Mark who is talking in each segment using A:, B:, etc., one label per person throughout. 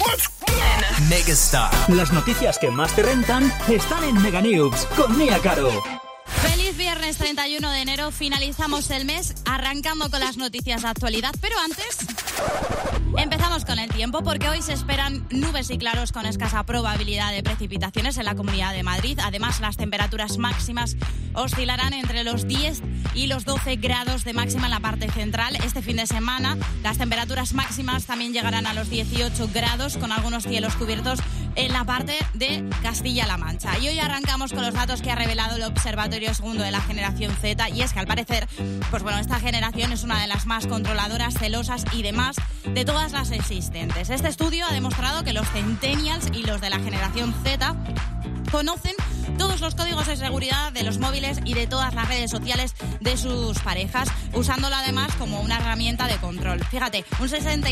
A: Megastar.
B: Las noticias que más te rentan están en Mega News con Nia Caro.
C: Feliz viernes 31 de enero, finalizamos el mes arrancando con las noticias de actualidad, pero antes empezamos con el tiempo porque hoy se esperan nubes y claros con escasa probabilidad de precipitaciones en la Comunidad de Madrid. Además, las temperaturas máximas oscilarán entre los 10 y los 12 grados de máxima en la parte central. Este fin de semana las temperaturas máximas también llegarán a los 18 grados con algunos cielos cubiertos en la parte de Castilla-La Mancha. Y hoy arrancamos con los datos que ha revelado el Observatorio Segundo de la Generación Z, y es que al parecer, pues bueno, esta generación es una de las más controladoras, celosas y demás de todas las existentes. Este estudio ha demostrado que los centennials y los de la generación Z conocen todos los códigos de seguridad de los móviles y de todas las redes sociales de sus parejas, usándolo además como una herramienta de control. Fíjate, un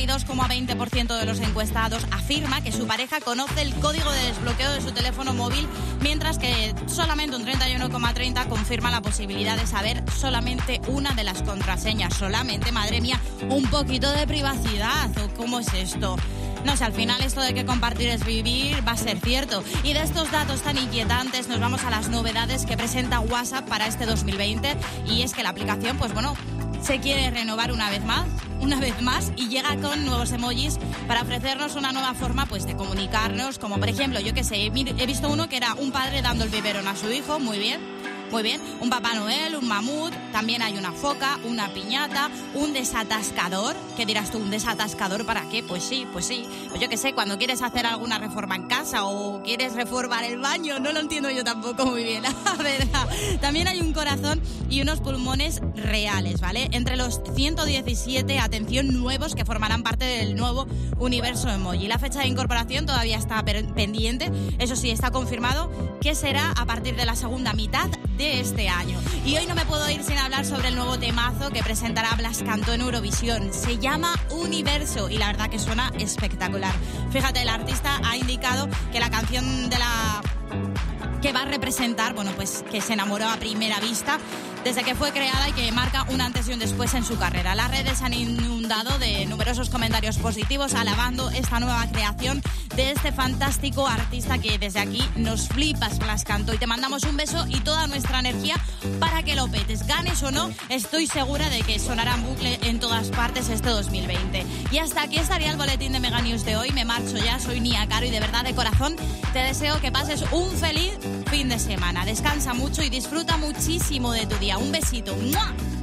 C: 62,20% de los encuestados afirma que su pareja conoce el código de desbloqueo de su teléfono móvil, mientras que solamente un 31,30% confirma la posibilidad de saber solamente una de las contraseñas. Solamente, madre mía, un poquito de privacidad. ¿Cómo es esto? No sé, al final esto de que compartir es vivir va a ser cierto. Y de estos datos tan inquietantes nos vamos a las novedades que presenta WhatsApp para este 2020. Y es que la aplicación, pues bueno, se quiere renovar una vez más y llega con nuevos emojis para ofrecernos una nueva forma pues de comunicarnos, como por ejemplo, yo qué sé, he visto uno que era un padre dando el biberón a su hijo, muy bien, un Papá Noel, un mamut, también hay una foca, una piñata, un desatascador. ¿Qué dirás tú, un desatascador para qué? Pues sí, pues yo qué sé, cuando quieres hacer alguna reforma en casa o quieres reformar el baño, no lo entiendo yo tampoco muy bien, la verdad. También hay un corazón y unos pulmones reales, ¿vale? Entre los 117, atención, nuevos que formarán parte del nuevo universo emoji. La fecha de incorporación todavía está pendiente, eso sí, está confirmado que será a partir de la segunda mitad de este año. Y hoy no me puedo ir sin hablar sobre el nuevo temazo que presentará Blas Cantó en Eurovisión. Se llama Universo y la verdad que suena espectacular. Fíjate, el artista ha indicado que la canción que va a representar, bueno, pues que se enamoró a primera vista desde que fue creada y que marca un antes y un después en su carrera. Las redes han inundado de numerosos comentarios positivos alabando esta nueva creación de este fantástico artista que desde aquí nos flipas, Blas Cantó, y te mandamos un beso y toda nuestra energía para que lo petes. Ganes o no, estoy segura de que sonará en bucle en todas partes este 2020. Y hasta aquí estaría el boletín de Mega News de hoy. Me marcho ya, soy Nia Caro y de verdad de corazón te deseo que pases un feliz fin de semana. Descansa mucho y disfruta muchísimo de tu día. Un besito. ¡Mua!